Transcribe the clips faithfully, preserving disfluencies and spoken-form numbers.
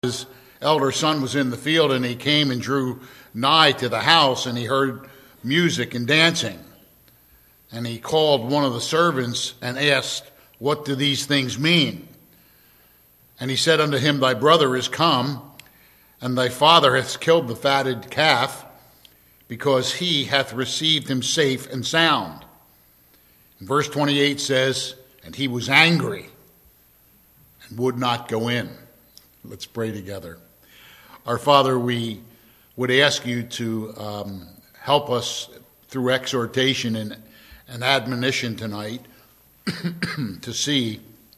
His elder son was in the field, and he came and drew nigh to the house, and he heard music and dancing. And he called one of the servants and asked, "What do these things mean?" And he said unto him, "Thy brother is come, and thy father hath killed the fatted calf, because he hath received him safe and sound." And verse twenty-eight says, "And he was angry and would not go in." Let's pray together. Our Father, we would ask you to um, help us through exhortation and, and admonition tonight to see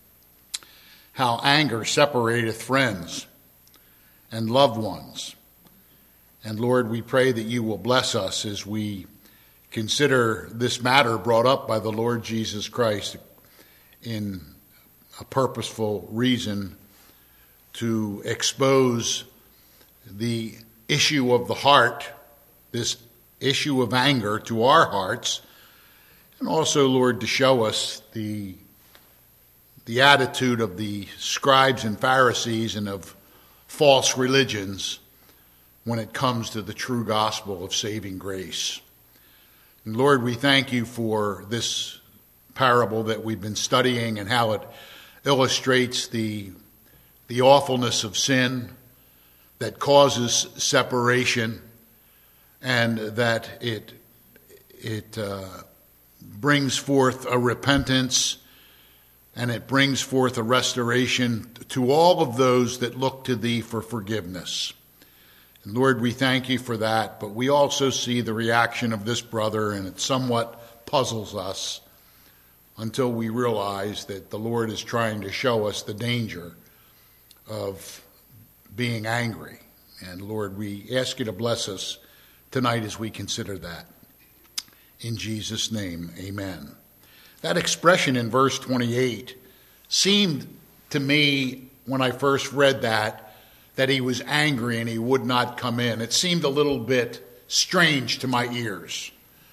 how anger separateth friends and loved ones. And Lord, we pray that you will bless us as we consider this matter brought up by the Lord Jesus Christ in a purposeful reason to expose the issue of the heart, this issue of anger to our hearts, and also, Lord, to show us the, the attitude of the scribes and Pharisees and of false religions when it comes to the true gospel of saving grace. And Lord, we thank you for this parable that we've been studying and how it illustrates the the awfulness of sin that causes separation, and that it it uh, brings forth a repentance, and it brings forth a restoration to all of those that look to thee for forgiveness. And Lord, we thank you for that, but we also see the reaction of this brother, and it somewhat puzzles us until we realize that the Lord is trying to show us the danger of being angry. And Lord, we ask you to bless us tonight as we consider that. In Jesus' name, amen. That expression in verse twenty-eight seemed to me, when I first read that, that he was angry and he would not come in. It seemed a little bit strange to my ears.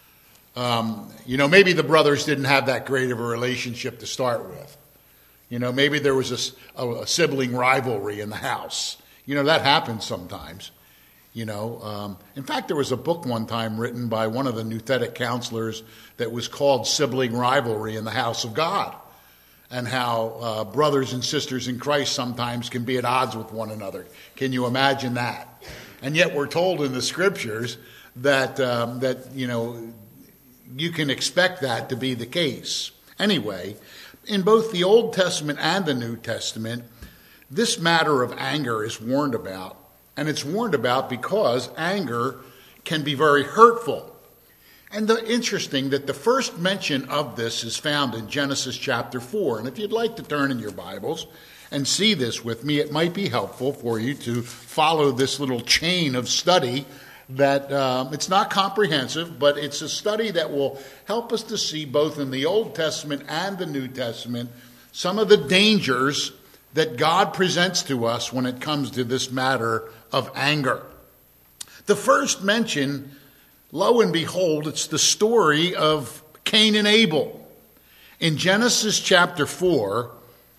Um, you know, maybe the brothers didn't have that great of a relationship to start with. You know, maybe there was a, a, a sibling rivalry in the house. You know, that happens sometimes. You know, um, in fact, there was a book one time written by one of the Nouthetic counselors that was called Sibling Rivalry in the House of God, and how uh, brothers and sisters in Christ sometimes can be at odds with one another. Can you imagine that? And yet we're told in the scriptures that, um, that you know, you can expect that to be the case. Anyway, in both the Old Testament and the New Testament, this matter of anger is warned about. And it's warned about because anger can be very hurtful. And the interesting that the first mention of this is found in Genesis chapter four. And if you'd like to turn in your Bibles and see this with me, it might be helpful for you to follow this little chain of study that um, it's not comprehensive, but it's a study that will help us to see both in the Old Testament and the New Testament some of the dangers that God presents to us when it comes to this matter of anger. The first mention, lo and behold, it's the story of Cain and Abel. In Genesis chapter four,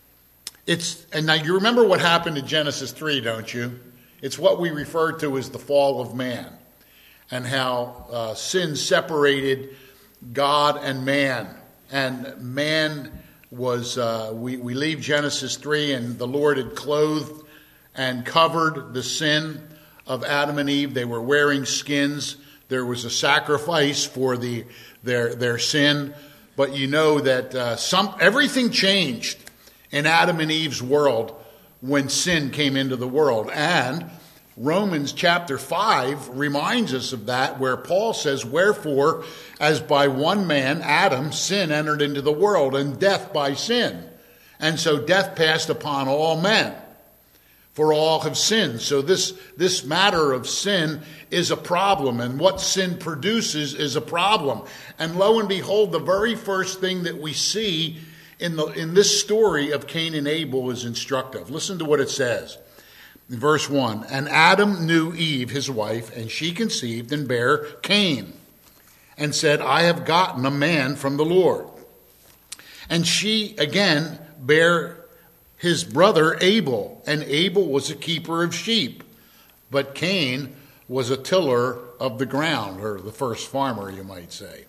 it's, and now you remember what happened in Genesis three, don't you? It's what we refer to as the fall of man, and how uh, sin separated God and man. And man was, uh, we, we leave Genesis three, and the Lord had clothed and covered the sin of Adam and Eve. They were wearing skins. There was a sacrifice for the their their sin. But you know that uh, some everything changed in Adam and Eve's world when sin came into the world. And Romans chapter five reminds us of that, where Paul says, "Wherefore, as by one man, Adam, sin entered into the world, and death by sin. And so death passed upon all men, for all have sinned." So this, this matter of sin is a problem, and what sin produces is a problem. And lo and behold, the very first thing that we see in, the, in this story of Cain and Abel is instructive. Listen to what it says. In verse one, "And Adam knew Eve, his wife, and she conceived and bare Cain, and said, I have gotten a man from the Lord. And she again bare his brother Abel, and Abel was a keeper of sheep, but Cain was a tiller of the ground, or the first farmer, you might say.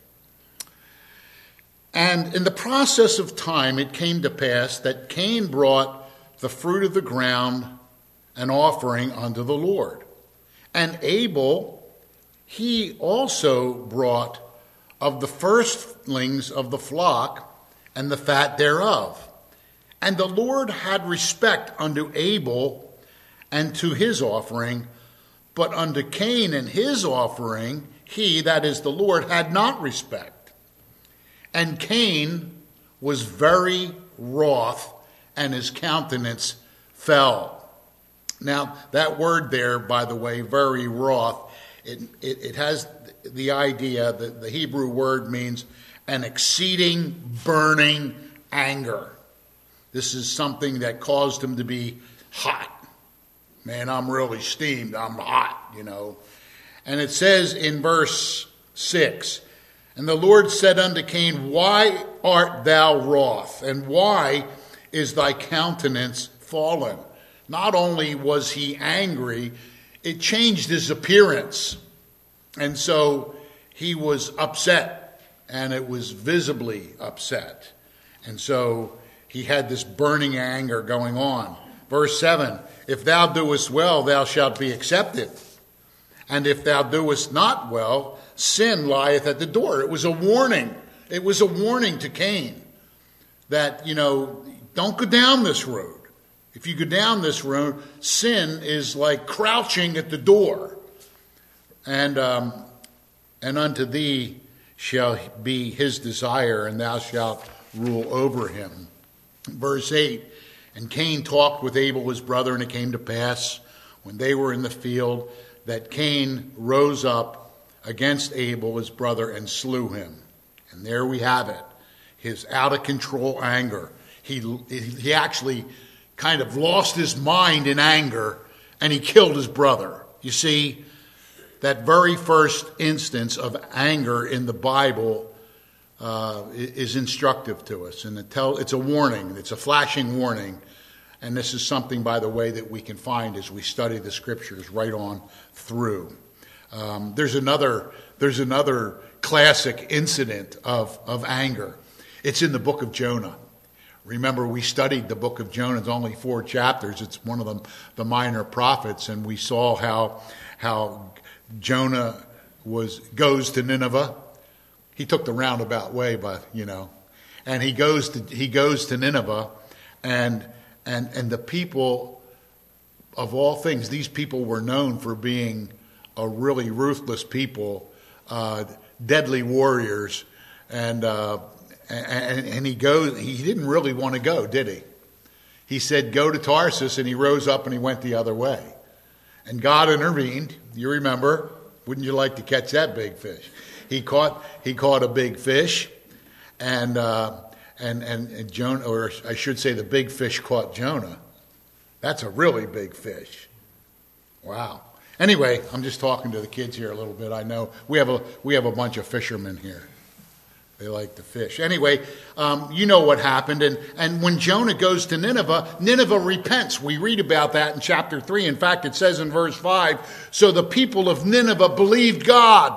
And in the process of time, it came to pass that Cain brought the fruit of the ground, an offering unto the Lord. And Abel, he also brought of the firstlings of the flock and the fat thereof. And the Lord had respect unto Abel and to his offering, but unto Cain and his offering, he, that is the Lord, had not respect. And Cain was very wroth, and his countenance fell. Now, that word there, by the way, very wroth, it, it, it has the idea that the Hebrew word means an exceeding burning anger. This is something that caused him to be hot. Man, I'm really steamed. I'm hot, you know. And it says in verse six, and the Lord said unto Cain, why art thou wroth? And why is thy countenance fallen? Not only was he angry, it changed his appearance. And so he was upset, and it was visibly upset. And so he had this burning anger going on. Verse seven, if thou doest well, thou shalt be accepted. And if thou doest not well, sin lieth at the door. It was a warning. It was a warning to Cain that, you know, don't go down this road. If you go down this road, sin is like crouching at the door. And um, and unto thee shall be his desire, and thou shalt rule over him. Verse eight, and Cain talked with Abel his brother, and it came to pass, when they were in the field, that Cain rose up against Abel his brother and slew him. And there we have it, his out-of-control anger. He, he actually kind of lost his mind in anger, and he killed his brother. You see, that very first instance of anger in the Bible uh, is instructive to us. And it tell, it's a warning. It's a flashing warning. And this is something, by the way, that we can find as we study the Scriptures right on through. Um, there's another there's another classic incident of, of anger. It's in the book of Jonah. Remember, we studied the book of Jonah. It's only four chapters. It's one of the, the minor prophets, and we saw how how Jonah was goes to Nineveh. He took the roundabout way, but you know, and he goes to he goes to Nineveh, and and and the people, of all things, these people were known for being a really ruthless people, uh, deadly warriors, and. Uh, And, and he goes. He didn't really want to go, did he? He said, go to Tarsus, and he rose up and he went the other way. And God intervened. You remember? Wouldn't you like to catch that big fish? He caught he caught a big fish, and uh, and, and and Jonah, or I should say, the big fish caught Jonah. That's a really big fish. Wow. Anyway, I'm just talking to the kids here a little bit. I know we have a we have a bunch of fishermen here. They like to fish. Anyway, um, you know what happened. And, and when Jonah goes to Nineveh, Nineveh repents. We read about that in chapter three. In fact, it says in verse five, so the people of Nineveh believed God.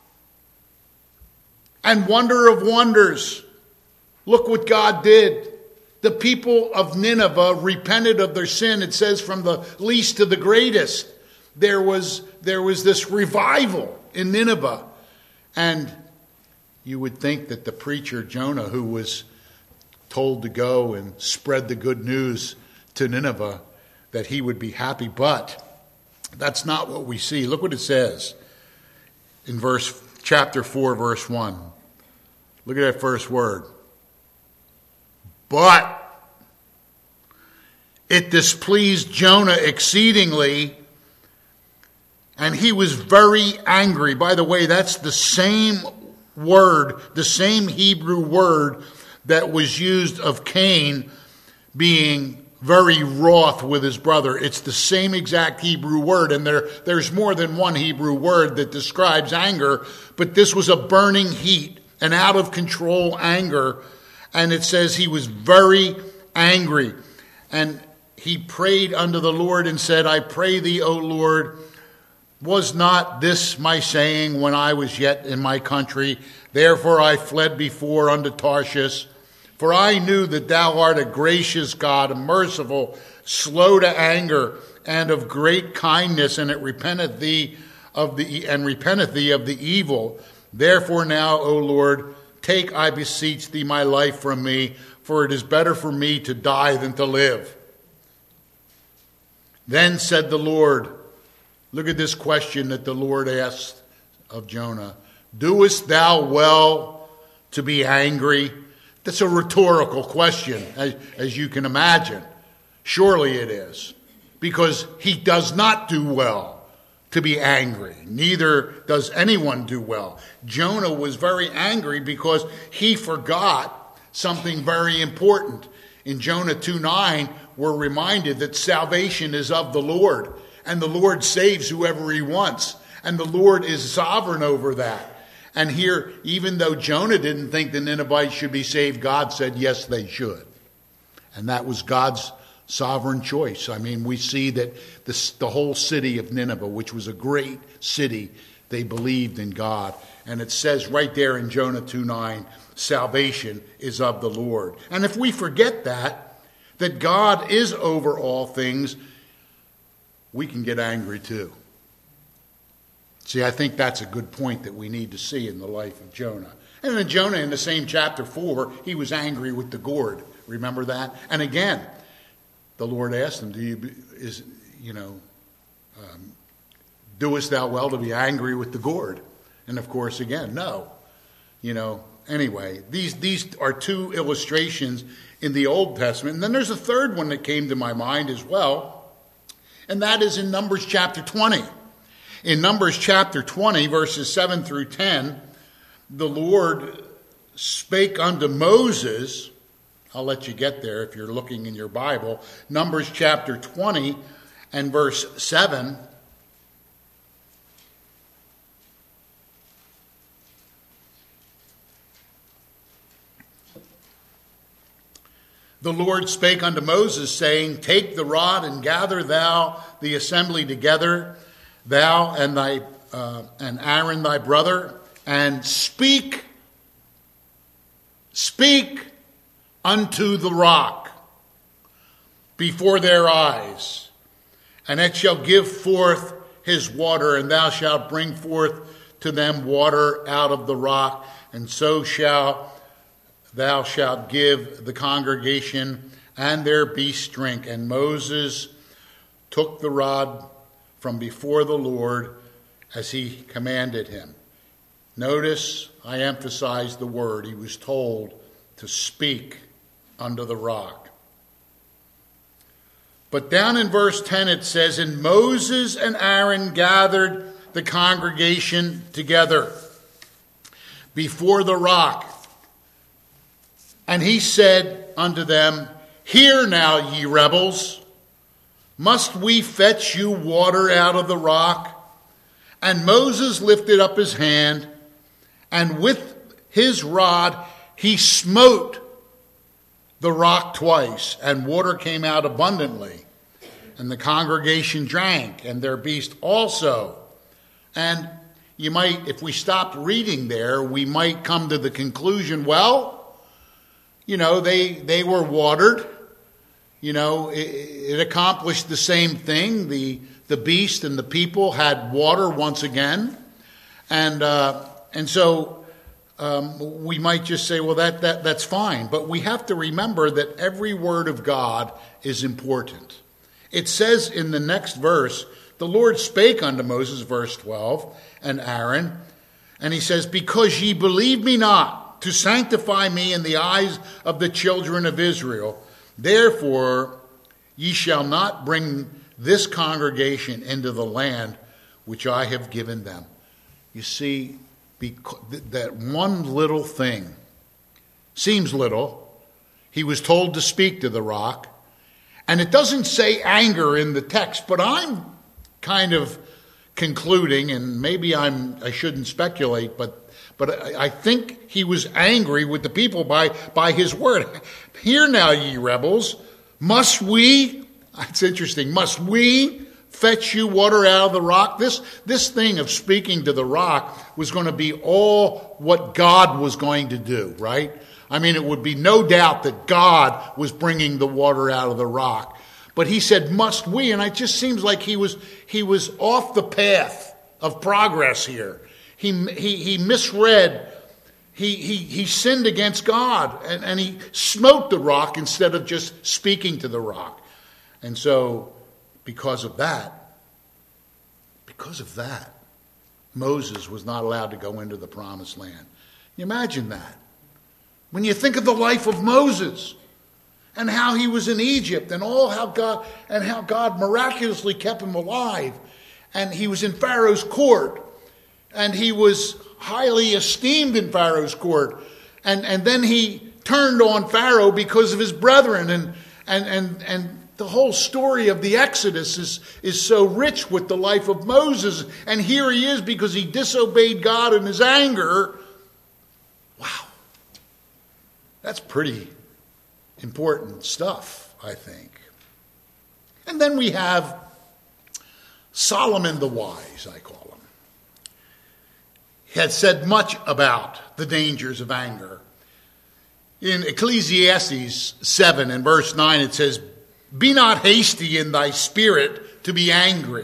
And wonder of wonders, look what God did. The people of Nineveh repented of their sin. It says from the least to the greatest. There was, there was this revival in Nineveh. And you would think that the preacher Jonah, who was told to go and spread the good news to Nineveh, that he would be happy. But that's not what we see. Look what it says in verse chapter four, verse one. Look at that first word. But it displeased Jonah exceedingly, and he was very angry. By the way, that's the same word, the same Hebrew word that was used of Cain being very wroth with his brother. It's the same exact Hebrew word, and there, there's more than one Hebrew word that describes anger, but this was a burning heat, an out-of-control anger, and it says he was very angry. And he prayed unto the Lord and said, I pray thee, O Lord, was not this my saying when I was yet in my country? Therefore I fled before unto Tarshish. For I knew that thou art a gracious God, a merciful, slow to anger, and of great kindness, and it repenteth thee of the and repenteth thee of the evil. Therefore now, O Lord, take, I beseech thee, my life from me, for it is better for me to die than to live. Then said the Lord, look at this question that the Lord asked of Jonah. Doest thou well to be angry? That's a rhetorical question, as, as you can imagine. Surely it is. Because he does not do well to be angry. Neither does anyone do well. Jonah was very angry because he forgot something very important. In Jonah two nine, we're reminded that salvation is of the Lord. And the Lord saves whoever he wants. And the Lord is sovereign over that. And here, even though Jonah didn't think the Ninevites should be saved, God said, yes, they should. And that was God's sovereign choice. I mean, we see that this, the whole city of Nineveh, which was a great city, they believed in God. And it says right there in Jonah two nine, salvation is of the Lord. And if we forget that, that God is over all things, we can get angry too. See, I think that's a good point that we need to see in the life of Jonah. And in Jonah, in the same chapter four, he was angry with the gourd. Remember that? And again, the Lord asked him, "Do you is you know, um, doest thou well to be angry with the gourd?" And of course, again, no. You know. Anyway, these these are two illustrations in the Old Testament, and then there's a third one that came to my mind as well, and that is in Numbers chapter twenty. In Numbers chapter twenty, verses seven through ten, the Lord spake unto Moses. I'll let you get there if you're looking in your Bible. Numbers chapter twenty and verse seven. The Lord spake unto Moses, saying, Take the rod and gather thou the assembly together, thou and thy uh, and Aaron thy brother, and speak, speak unto the rock before their eyes, and it shall give forth his water, and thou shalt bring forth to them water out of the rock, and so shall thou shalt give the congregation and their beasts drink. And Moses took the rod from before the Lord as he commanded him. Notice, I emphasize the word. He was told to speak unto the rock. But down in verse ten it says, And Moses and Aaron gathered the congregation together before the rock. And he said unto them, Hear now, ye rebels, must we fetch you water out of the rock? And Moses lifted up his hand, and with his rod he smote the rock twice, and water came out abundantly. And the congregation drank, and their beast also. And you might, if we stopped reading there, we might come to the conclusion, well, you know, they, they were watered. You know, it, it accomplished the same thing. The the beast and the people had water once again. And uh, and so um, we might just say, well, that, that that's fine. But we have to remember that every word of God is important. It says in the next verse, the Lord spake unto Moses, verse twelve, and Aaron, and he says, Because ye believe me not, to sanctify me in the eyes of the children of Israel. Therefore, ye shall not bring this congregation into the land which I have given them. You see, that one little thing seems little. He was told to speak to the rock. And it doesn't say anger in the text, but I'm kind of concluding, and maybe I'm I shouldn't speculate, but But I think he was angry with the people by, by his word. Hear now, ye rebels, Must we, that's interesting, must we fetch you water out of the rock? This, this thing of speaking to the rock was going to be all what God was going to do, right? I mean, it would be no doubt that God was bringing the water out of the rock. But he said, must we? And it just seems like he was he was off the path of progress here. He he, he misread. He, he, he sinned against God, and, and he smote the rock instead of just speaking to the rock. And so, because of that, because of that, Moses was not allowed to go into the promised land. Can you imagine that? When you think of the life of Moses, and how he was in Egypt, and all how God and how God miraculously kept him alive, and he was in Pharaoh's court, and he was highly esteemed in Pharaoh's court, and and then he turned on Pharaoh because of his brethren, and and and and the whole story of the Exodus is is so rich with the life of Moses, and here he is because he disobeyed God in his anger. Wow, that's pretty important stuff, I think. And then we have Solomon the Wise, I call him. He had said much about the dangers of anger. In Ecclesiastes seven and verse nine, it says, "Be not hasty in thy spirit to be angry,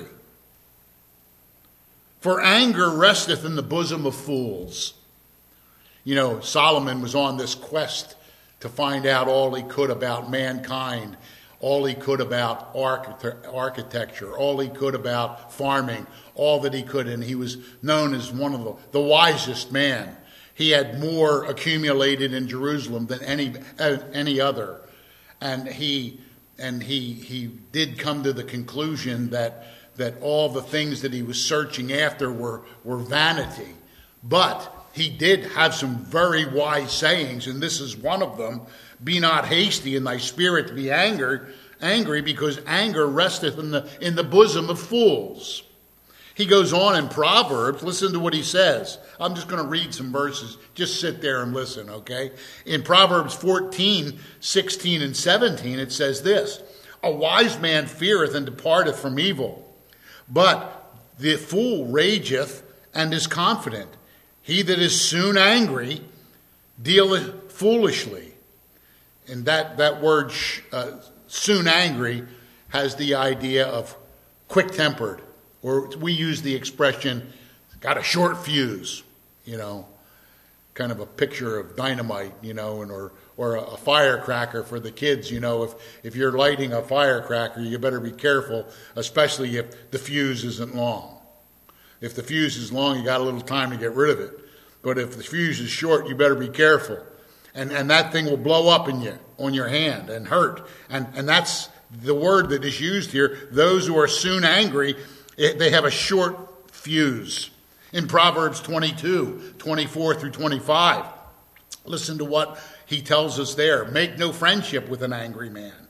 for anger resteth in the bosom of fools." You know, Solomon was on this quest to find out all he could about mankind, all he could about architecture, all he could about farming, all that he could. And he was known as one of the, the wisest man. He had more accumulated in Jerusalem than any uh, any other. And he and he he did come to the conclusion that that all the things that he was searching after were, were vanity. But he did have some very wise sayings, and this is one of them. Be not hasty in thy spirit to be angry, angry, because anger resteth in the in the bosom of fools. He goes on in Proverbs. Listen to what he says. I'm just going to read some verses. Just sit there and listen, okay? In Proverbs fourteen, sixteen, and seventeen, it says this: "A wise man feareth and departeth from evil, but the fool rageth and is confident. He that is soon angry dealeth foolishly." And that, that word, uh, soon angry, has the idea of quick-tempered. Or we use the expression, got a short fuse, you know, kind of a picture of dynamite, you know, and or or a, a firecracker for the kids, you know. If, if you're lighting a firecracker, you better be careful, especially if the fuse isn't long. If the fuse is long, you got a little time to get rid of it. But if the fuse is short, you better be careful. And and that thing will blow up in you, on your hand, and hurt. And, and that's the word that is used here. Those who are soon angry, it, they have a short fuse. In Proverbs twenty-two, twenty-four through twenty-five, listen to what he tells us there. "Make no friendship with an angry man,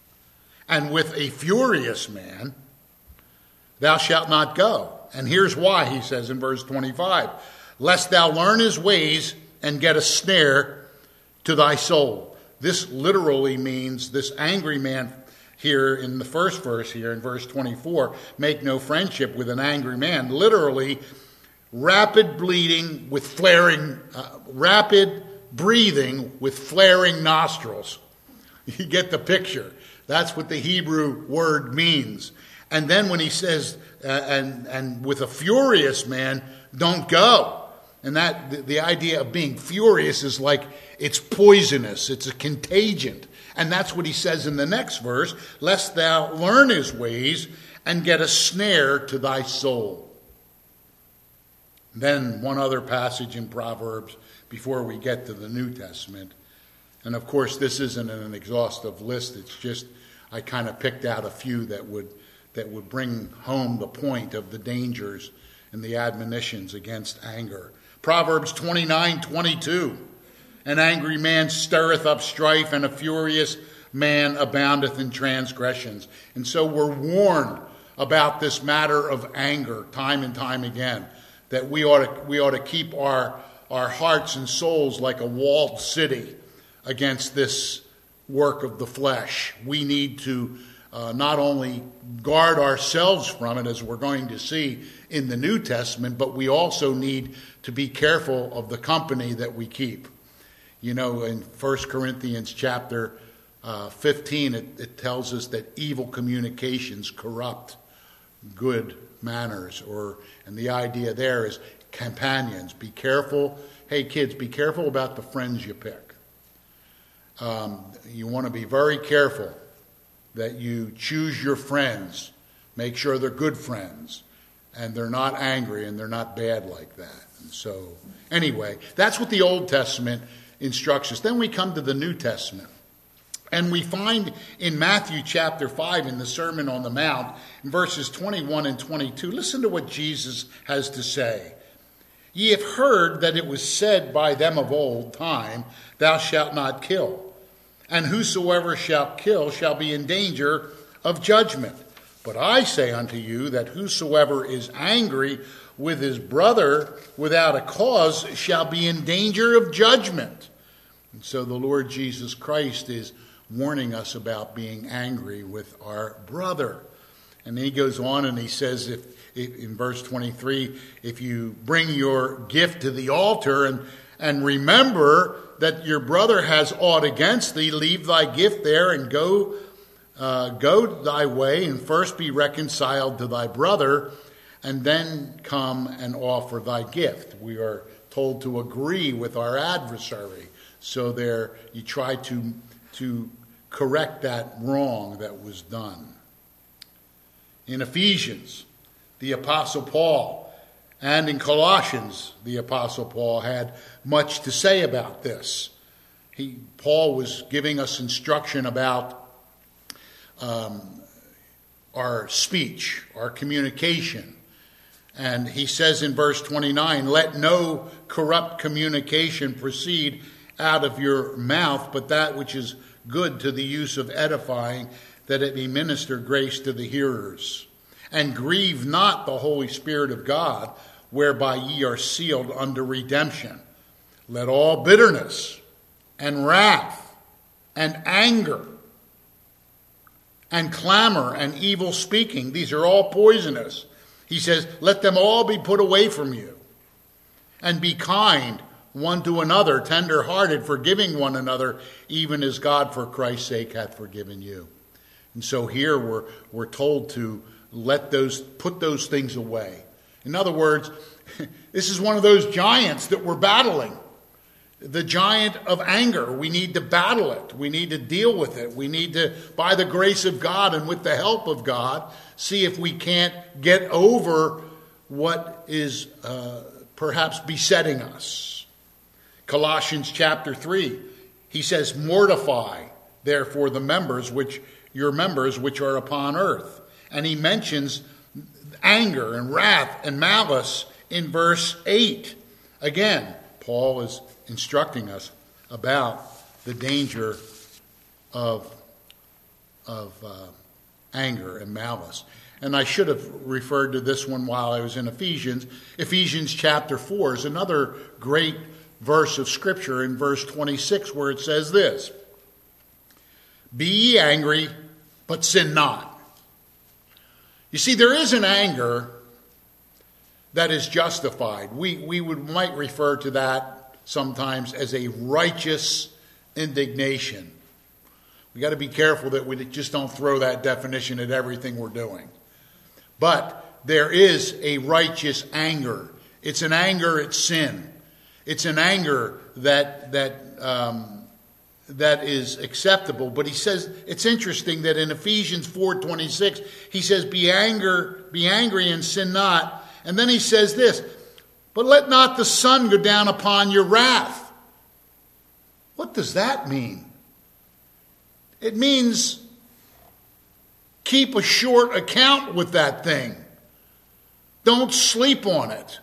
and with a furious man thou shalt not go." And here's why, he says in verse twenty-five. "Lest thou learn his ways and get a snare to thy soul." This literally means this angry man here in the first verse here in verse twenty-four, make no friendship with an angry man. Literally, rapid bleeding with flaring, uh, rapid breathing with flaring nostrils. You get the picture. That's what the Hebrew word means. And then when he says, uh, and, and with a furious man, don't go. And that the, the idea of being furious is like it's poisonous, it's a contagion. And that's what he says in the next verse, lest thou learn his ways and get a snare to thy soul. Then one other passage in Proverbs before we get to the New Testament. And of course, this isn't an exhaustive list. It's just I kind of picked out a few that would that would bring home the point of the dangers and the admonitions against anger. Proverbs twenty-nine twenty-two. "An angry man stirreth up strife, and a furious man aboundeth in transgressions." And so we're warned about this matter of anger time and time again, that we ought to, we ought to keep our, our hearts and souls like a walled city against this work of the flesh. We need to uh, not only guard ourselves from it, as we're going to see in the New Testament, but we also need to be careful of the company that we keep. You know, in First Corinthians chapter uh, fifteen, it, it tells us that evil communications corrupt good manners, or and the idea there is companions. Be careful. Hey, kids, be careful about the friends you pick. Um, you want to be very careful that you choose your friends. Make sure they're good friends, and they're not angry, and they're not bad like that. And so, anyway, that's what the Old Testament instructs us. Then we come to the New Testament. And we find in Matthew chapter five, in the Sermon on the Mount, in verses twenty-one and twenty-two, listen to what Jesus has to say. Ye have heard that it was said by them of old time, thou shalt not kill. And whosoever shall kill shall be in danger of judgment. But I say unto you that whosoever is angry with his brother without a cause shall be in danger of judgment. And so the Lord Jesus Christ is warning us about being angry with our brother. And then he goes on and he says, if, if in verse twenty-three, if you bring your gift to the altar and, and remember that your brother has aught against thee, leave thy gift there and go, uh, go thy way, and first be reconciled to thy brother, and then come and offer thy gift. We are told to agree with our adversary. So there you try to to correct that wrong that was done. In Ephesians, the Apostle Paul, and in Colossians, the Apostle Paul had much to say about this. He, Paul was giving us instruction about um, our speech, our communication. And he says in verse twenty-nine, let no corrupt communication proceed out of your mouth, but that which is good to the use of edifying, that it may minister grace to the hearers. And grieve not the Holy Spirit of God, whereby ye are sealed unto redemption. Let all bitterness and wrath and anger and clamor and evil speaking, these are all poisonous. He says, let them all be put away from you. And be kind one to another, tender-hearted, forgiving one another, even as God for Christ's sake hath forgiven you. And so here we're we're told to let those put those things away. In other words, this is one of those giants that we're battling. The giant of anger. We need to battle it. We need to deal with it. We need to, by the grace of God and with the help of God, see if we can't get over what is uh, perhaps besetting us. Colossians chapter three, he says, mortify therefore the members which your members which are upon earth. And he mentions anger and wrath and malice in verse eight. Again, Paul is instructing us about the danger of, of uh, anger and malice. And I should have referred to this one while I was in Ephesians. Ephesians chapter four is another great verse of Scripture in verse twenty-six, where it says this, be ye angry, but sin not. You see, there is an anger that is justified. We, we would might refer to that sometimes as a righteous indignation. We got to be careful that we just don't throw that definition at everything we're doing. But there is a righteous anger. It's an anger at sin. It's an anger that that um, that is acceptable. But he says it's interesting that in Ephesians four twenty-six he says, "Be anger, be angry and sin not." And then he says this, "But let not the sun go down upon your wrath." What does that mean? It means keep a short account with that thing. Don't sleep on it.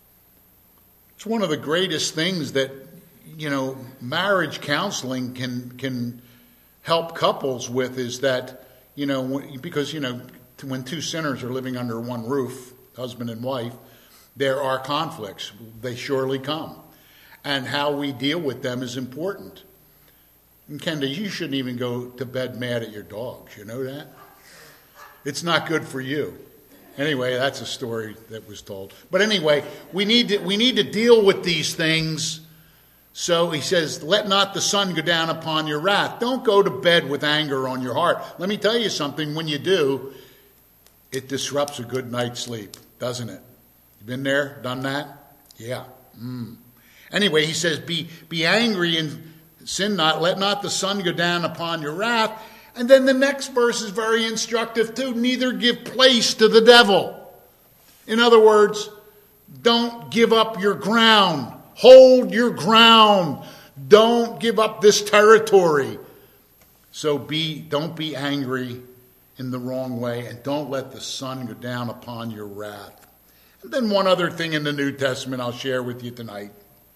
It's one of the greatest things that, you know, marriage counseling can can help couples with is that, you know, because, you know, when two sinners are living under one roof, husband and wife, there are conflicts. They surely come. And how we deal with them is important. And Kenda, you shouldn't even go to bed mad at your dogs. You know that? It's not good for you. Anyway, that's a story that was told. But anyway, we need to, we need to deal with these things. So he says, let not the sun go down upon your wrath. Don't go to bed with anger on your heart. Let me tell you something. When you do, it disrupts a good night's sleep, doesn't it? You been there, done that? Yeah. Mm. Anyway, he says, be, be angry and sin not. Let not the sun go down upon your wrath. And then the next verse is very instructive too. Neither give place to the devil. In other words, don't give up your ground. Hold your ground. Don't give up this territory. So be, don't be angry in the wrong way, and don't let the sun go down upon your wrath. And then one other thing in the New Testament I'll share with you tonight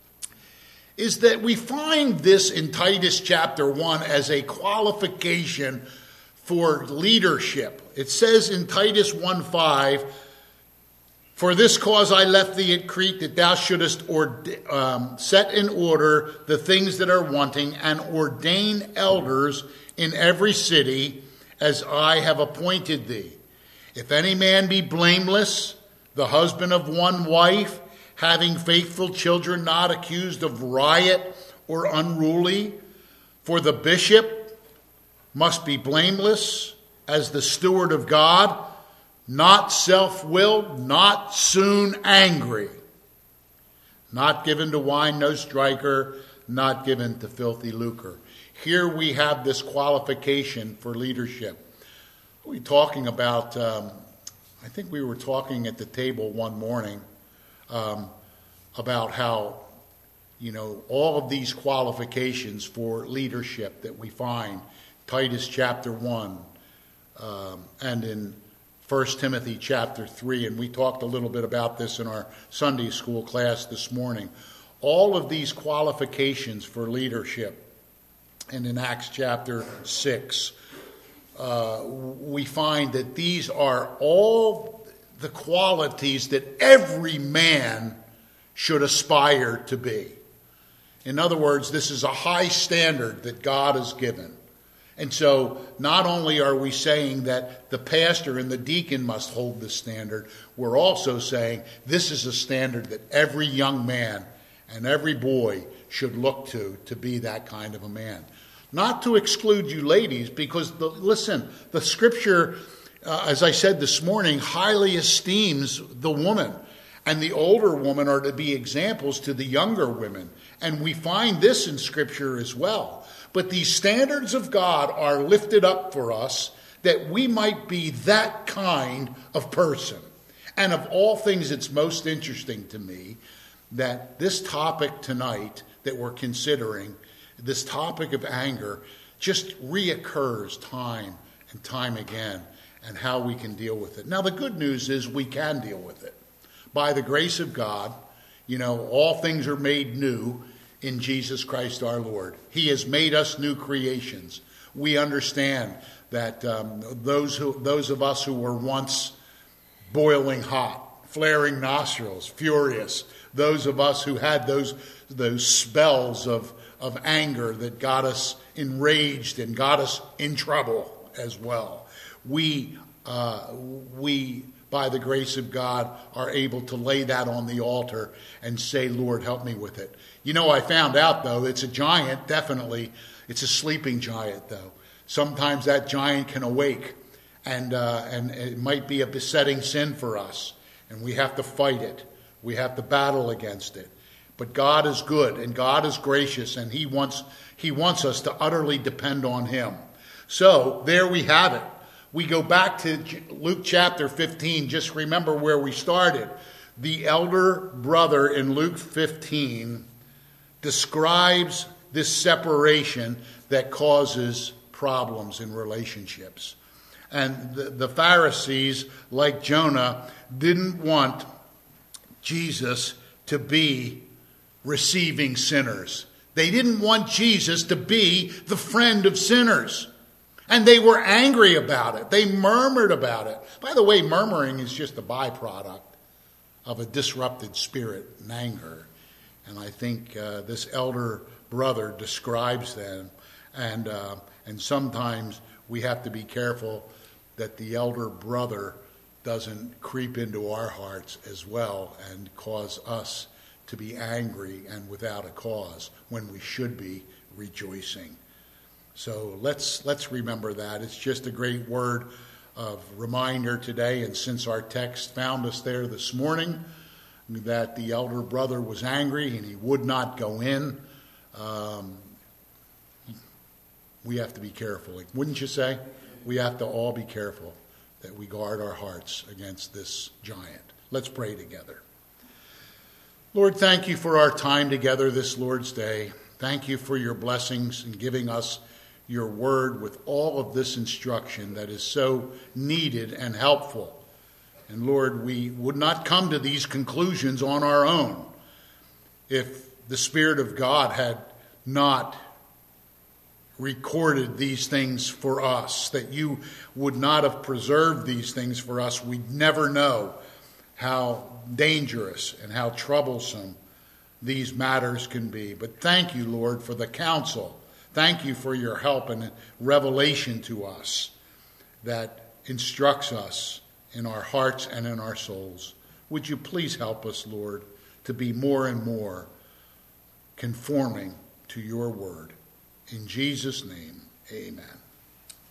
is that we find this in Titus chapter one as a qualification for leadership. It says in Titus one five, for this cause I left thee at Crete, that thou shouldest ord- um, set in order the things that are wanting, and ordain elders in every city, as I have appointed thee. If any man be blameless, the husband of one wife, having faithful children, not accused of riot or unruly, for the bishop must be blameless as the steward of God, not self-willed, not soon angry, not given to wine, no striker, not given to filthy lucre. Here we have this qualification for leadership. What are we talking about? Um, I think we were talking at the table one morning um, about how, you know, all of these qualifications for leadership that we find, Titus chapter one um, and in First Timothy chapter three, and we talked a little bit about this in our Sunday school class this morning. All of these qualifications for leadership, and in Acts chapter six, uh, we find that these are all the qualities that every man should aspire to be. In other words, this is a high standard that God has given. And so not only are we saying that the pastor and the deacon must hold this standard, we're also saying this is a standard that every young man and every boy should look to to be that kind of a man. Not to exclude you ladies, because, the, listen, the scripture, uh, as I said this morning, highly esteems the woman. And the older women are to be examples to the younger women. And we find this in scripture as well. But these standards of God are lifted up for us that we might be that kind of person. And of all things, it's most interesting to me that this topic tonight that we're considering, this topic of anger, just reoccurs time and time again, and how we can deal with it. Now, the good news is we can deal with it. By the grace of God, you know, all things are made new in Jesus Christ our Lord. He has made us new creations. We understand that um, those who, those of us who were once boiling hot, flaring nostrils, furious, those of us who had those those spells of, of anger that got us enraged and got us in trouble as well. We, uh, we, by the grace of God, are able to lay that on the altar and say, Lord, help me with it. You know, I found out, though, it's a giant, definitely. It's a sleeping giant, though. Sometimes that giant can awake, and uh, and it might be a besetting sin for us, and we have to fight it. We have to battle against it. But God is good, and God is gracious, and He wants He wants us to utterly depend on Him. So, there we have it. We go back to Luke chapter fifteen. Just remember where we started. The elder brother in Luke fifteen describes this separation that causes problems in relationships. And the, the Pharisees, like Jonah, didn't want Jesus to be receiving sinners. They didn't want Jesus to be the friend of sinners. And they were angry about it. They murmured about it. By the way, murmuring is just a byproduct of a disrupted spirit and anger. And I think uh, this elder brother describes them And, uh, and sometimes we have to be careful that the elder brother doesn't creep into our hearts as well and cause us to be angry and without a cause when we should be rejoicing. So let's let's remember that. It's just a great word of reminder today, and since our text found us there this morning, that the elder brother was angry and he would not go in, um, we have to be careful. Wouldn't you say? We have to all be careful that we guard our hearts against this giant. Let's pray together. Lord, thank you for our time together this Lord's Day. Thank you for your blessings in giving us your word with all of this instruction that is so needed and helpful. And Lord, we would not come to these conclusions on our own if the Spirit of God had not recorded these things for us, that you would not have preserved these things for us. We'd never know how dangerous and how troublesome these matters can be. But thank you, Lord, for the counsel. Thank you for your help and revelation to us that instructs us in our hearts and in our souls. Would you please help us, Lord, to be more and more conforming to your word. In Jesus' name, amen.